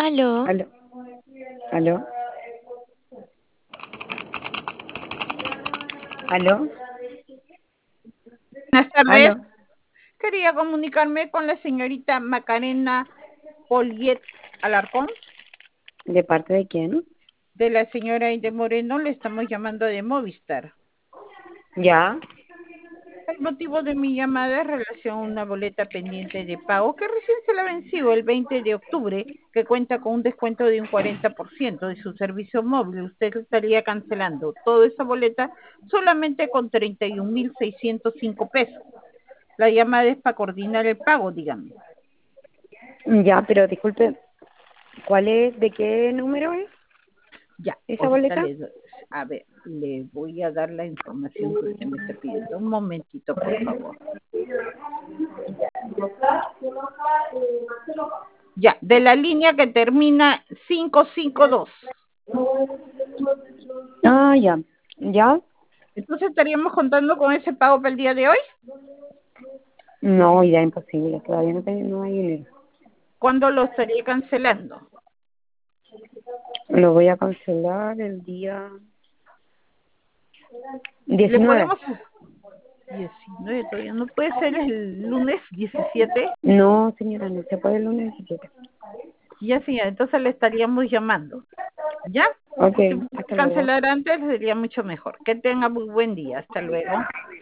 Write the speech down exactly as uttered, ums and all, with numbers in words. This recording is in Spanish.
Aló, Aló, aló, aló, Buenas tardes. aló. Quería comunicarme con la señorita Macarena Poliet Alarcón. ¿De parte de quién? De la señora Inde Moreno, le estamos llamando de Movistar. Ya, El motivo de mi llamada es relación a una boleta pendiente de pago que recién se la venció el veinte de octubre, que cuenta con un descuento de un cuarenta por ciento de su servicio móvil. Usted estaría cancelando toda esa boleta solamente con treinta y un mil seiscientos cinco pesos. La llamada es para coordinar el pago, dígame. ya, pero disculpe, ¿cuál es, de qué número es Ya, esa ahorita boleta? le doy, a ver, le voy a dar la información que usted me está pidiendo. Un momentito, por favor. Ya, de la línea que termina quinientos cincuenta y dos. Ah, ya, ya. Entonces estaríamos contando con ese pago para el día de hoy. No, ya imposible, todavía no, tengo, no hay dinero. ¿Cuándo lo estaría cancelando? Lo voy a cancelar el día Le diecinueve. podemos... diecinueve, todavía no puede ser el lunes diecisiete. No, señora, no se puede el lunes diecisiete. Ya, sí, entonces le estaríamos llamando. ¿Ya? Ok, Si puede hasta luego. cancelar antes sería mucho mejor. Que tenga muy buen día. Hasta luego.